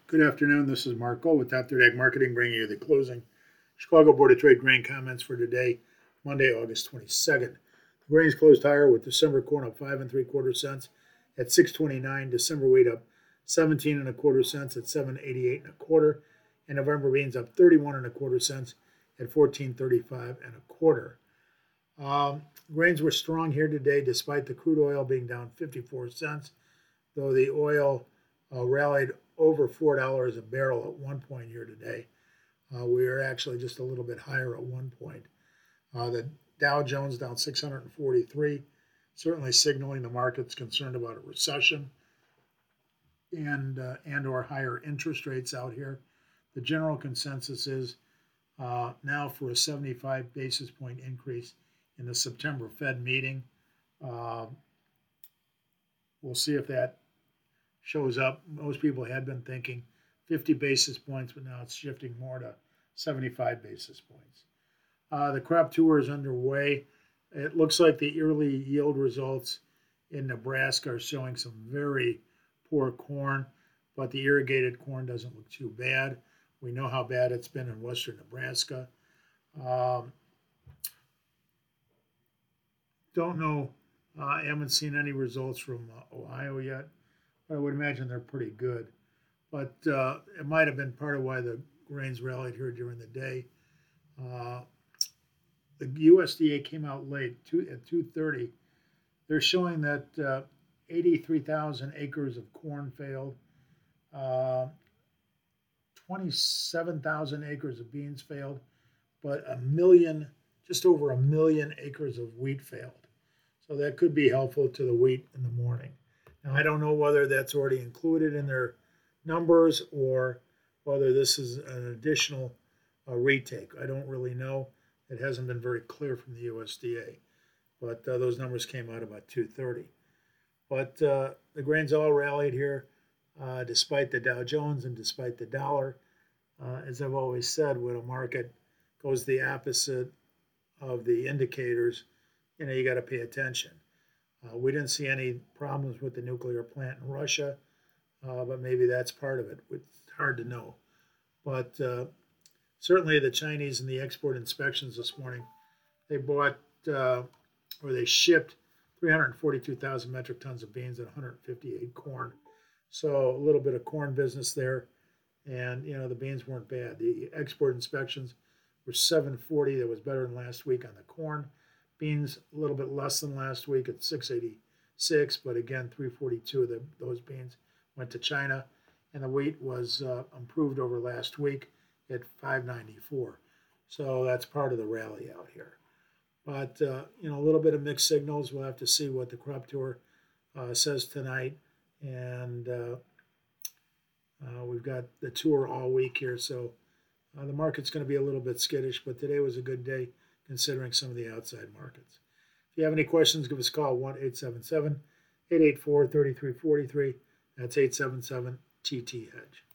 Good afternoon. This is Mark Gold with Top 30 Ag Marketing, bringing you the closing Chicago Board of Trade grain comments for today, Monday, August 22nd. The grains closed higher with December corn up 5.75 cents at 6.29. December wheat up 17.25 cents at 7.88 and November beans up 31.25 cents at 14.35 Grains were strong here today, despite the crude oil being down 54 cents, though the oil rallied over $4 a barrel at one point here today. We are actually just a little bit higher at one point. The Dow Jones down 643, certainly signaling the market's concerned about a recession and or higher interest rates out here. The general consensus is now for a 75 basis point increase in the September Fed meeting. We'll see if that shows up. Most people had been thinking 50 basis points, but now it's shifting more to 75 basis points. The crop tour is underway. It looks like the early yield results in Nebraska are showing some very poor corn, but the irrigated corn doesn't look too bad. We know how bad it's been in western Nebraska. Don't know. I haven't seen any results from Ohio yet. I would imagine they're pretty good. But it might have been part of why the grains rallied here during the day. The USDA came out late at 2:30. They're showing that 83,000 acres of corn failed. 27,000 acres of beans failed, but just over a million acres of wheat failed. So that could be helpful to the wheat in the morning. Now, I don't know whether that's already included in their numbers or whether this is an additional retake. I don't really know. It hasn't been very clear from the USDA, but those numbers came out about 2:30. But the grains all rallied here, despite the Dow Jones and despite the dollar. As I've always said, when a market goes the opposite of the indicators, you got to pay attention. We didn't see any problems with the nuclear plant in Russia, but maybe that's part of it. It's hard to know. But certainly the Chinese and the export inspections this morning, they they shipped 342,000 metric tons of beans and 158 corn. So a little bit of corn business there. And, the beans weren't bad. The export inspections were 740. That was better than last week on the corn. Beans a little bit less than last week at 686, but again, 342 of those beans went to China. And the wheat was improved over last week at 594. So that's part of the rally out here. But, a little bit of mixed signals. We'll have to see what the crop tour says tonight. And we've got the tour all week here. So the market's going to be a little bit skittish, but today was a good day considering some of the outside markets. If you have any questions, give us a call, 1-877-884-3343. That's 877-TT-HEDGE.